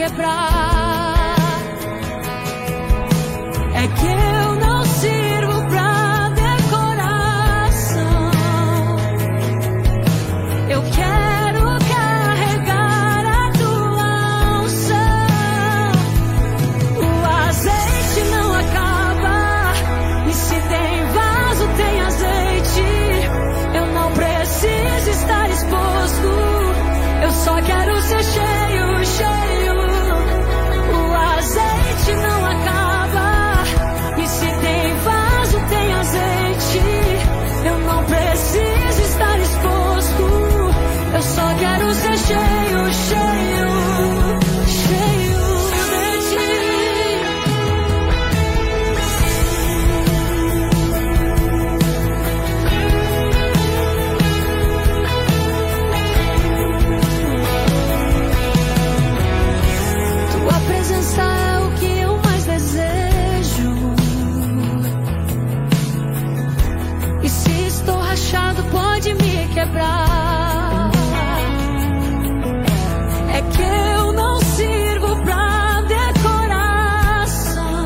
quebrar. É que eu não sirvo pra decoração. Eu quero carregar a tua unção. O azeite não acaba, e se tem vaso tem azeite. Eu não preciso estar exposto, eu só quero ser cheio, cheio. O azeite não acaba, e se tem vaso tem azeite. Eu não preciso estar exposto, eu só quero ser cheio, cheio, cheio de ti. Tua presença é o que eu mais desejo. E se estou rachado, pode me quebrar. É que eu não sirvo pra decoração.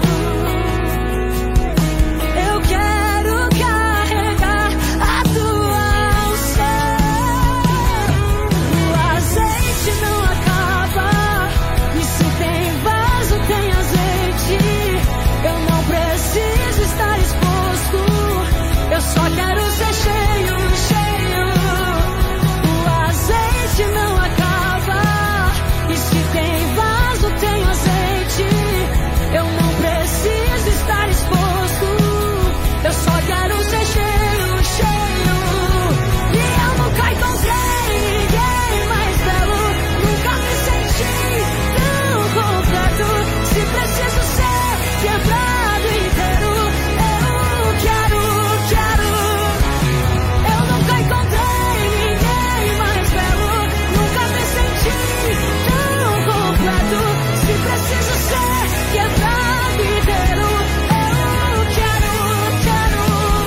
Eu quero carregar a tua unção. O azeite não acaba, e se tem vaso tem azeite. Eu não preciso estar exposto, eu só quero ser cheio, cheio. O azeite não acaba, e se tem vaso tem azeite. Eu não preciso estar exposto, eu só quero ser cheio, cheio. E eu nunca encontrei ninguém mais belo, nunca me senti tão completo. Se preciso ser quebrado inteiro, eu quero, quero. Eu nunca encontrei ninguém mais belo, nunca me senti tão completo. Se preciso ser quebrado inteiro, eu quero, quero.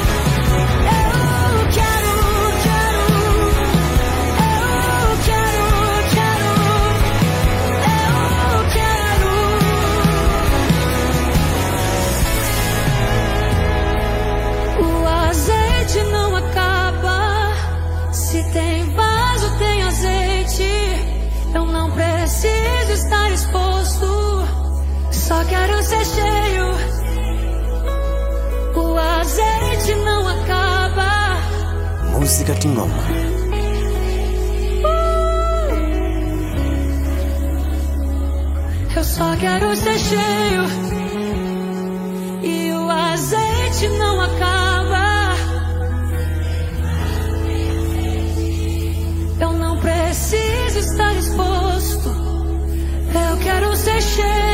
Eu quero, quero. Eu quero, quero. Eu quero. O azeite não acaba, se tem vaso tem azeite. Eu não preciso estar exposto, só quero ser cheio. O azeite não acaba. Música Tingoma. Eu só quero ser cheio, e o azeite não acaba. Eu não preciso estar exposto, eu quero ser cheio.